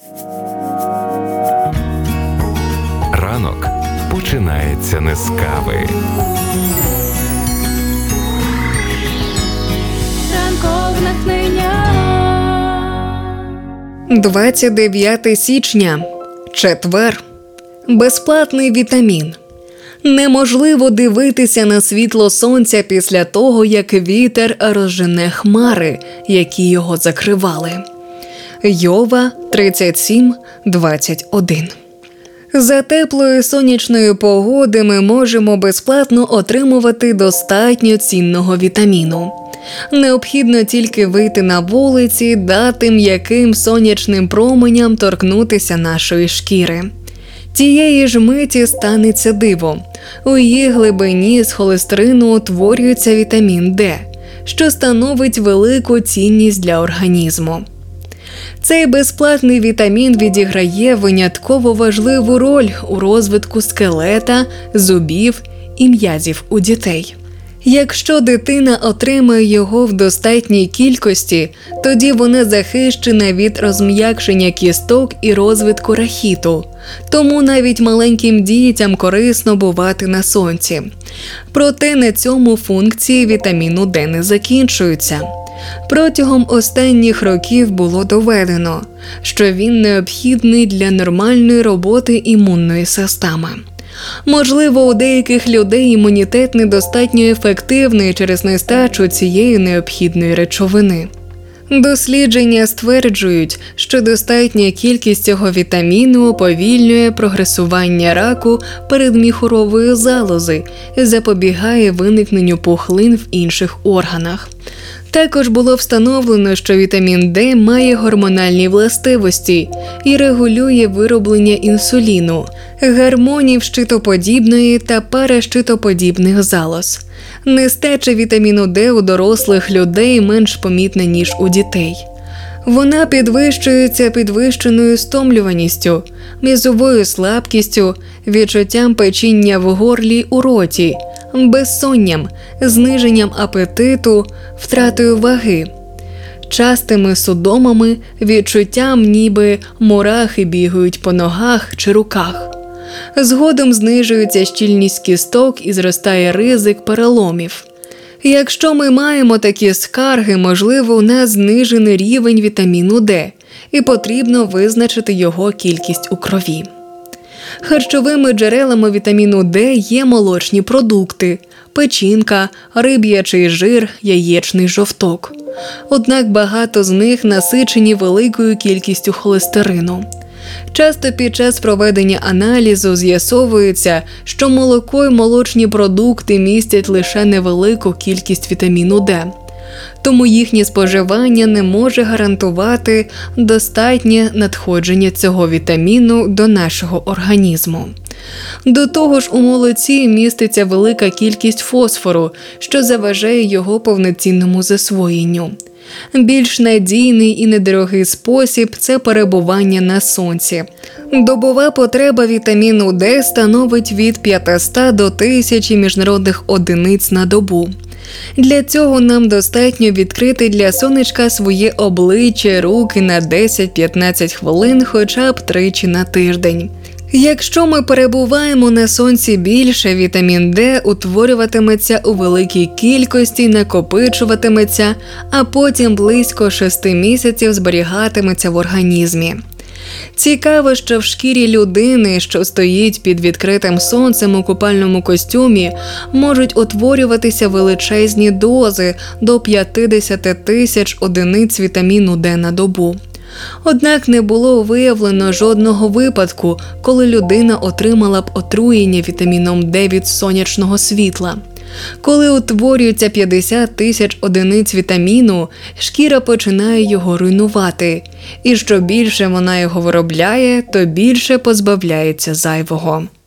Ранок починається не з кави. Ранкове натхнення. 29 січня. Четвер. Безплатний вітамін. Неможливо дивитися на світло сонця після того, як вітер розжене хмари, які його закривали. Йова 37:21. За теплої сонячної погоди ми можемо безплатно отримувати достатньо цінного вітаміну. Необхідно тільки вийти на вулиці, дати м'яким сонячним променям торкнутися нашої шкіри. Тієї ж миті станеться диво. У її глибині з холестерину утворюється вітамін Д, що становить велику цінність для організму. Цей безплатний вітамін відіграє винятково важливу роль у розвитку скелета, зубів і м'язів у дітей. Якщо дитина отримає його в достатній кількості, тоді вона захищена від розм'якшення кісток і розвитку рахіту. Тому навіть маленьким дітям корисно бувати на сонці. Проте на цьому функції вітаміну Д не закінчуються. Протягом останніх років було доведено, що він необхідний для нормальної роботи імунної системи. Можливо, у деяких людей імунітет недостатньо ефективний через нестачу цієї необхідної речовини. Дослідження стверджують, що достатня кількість цього вітаміну уповільнює прогресування раку передміхурової залози і запобігає виникненню пухлин в інших органах. Також було встановлено, що вітамін Д має гормональні властивості і регулює вироблення інсуліну, гормонів щитоподібної та паращитоподібних залоз. Нестача вітаміну Д у дорослих людей менш помітна, ніж у дітей. Вона підвищується підвищеною стомлюваністю, м'язовою слабкістю, відчуттям печіння в горлі у роті, безсонням, зниженням апетиту, втратою ваги, частими судомами, відчуттям, ніби мурахи бігають по ногах чи руках. Згодом знижується щільність кісток і зростає ризик переломів. Якщо ми маємо такі скарги, можливо, у нас знижений рівень вітаміну Д, і потрібно визначити його кількість у крові. Харчовими джерелами вітаміну Д є молочні продукти – печінка, риб'ячий жир, яєчний жовток. Однак багато з них насичені великою кількістю холестерину. Часто під час проведення аналізу з'ясовується, що молоко і молочні продукти містять лише невелику кількість вітаміну Д. Тому їхнє споживання не може гарантувати достатнє надходження цього вітаміну до нашого організму. До того ж, у молоці міститься велика кількість фосфору, що заважає його повноцінному засвоєнню. Більш надійний і недорогий спосіб – це перебування на сонці. Добова потреба вітаміну Д становить від 500 до 1000 міжнародних одиниць на добу. Для цього нам достатньо відкрити для сонечка своє обличчя, руки на 10-15 хвилин хоча б тричі на тиждень. Якщо ми перебуваємо на сонці більше, вітамін Д утворюватиметься у великій кількості, накопичуватиметься, а потім близько 6 місяців зберігатиметься в організмі. Цікаво, що в шкірі людини, що стоїть під відкритим сонцем у купальному костюмі, можуть утворюватися величезні дози до 50 тисяч одиниць вітаміну Д на добу. Однак не було виявлено жодного випадку, коли людина отримала б отруєння вітаміном Д від сонячного світла. Коли утворюється 50 тисяч одиниць вітаміну, шкіра починає його руйнувати. І що більше вона його виробляє, то більше позбавляється зайвого.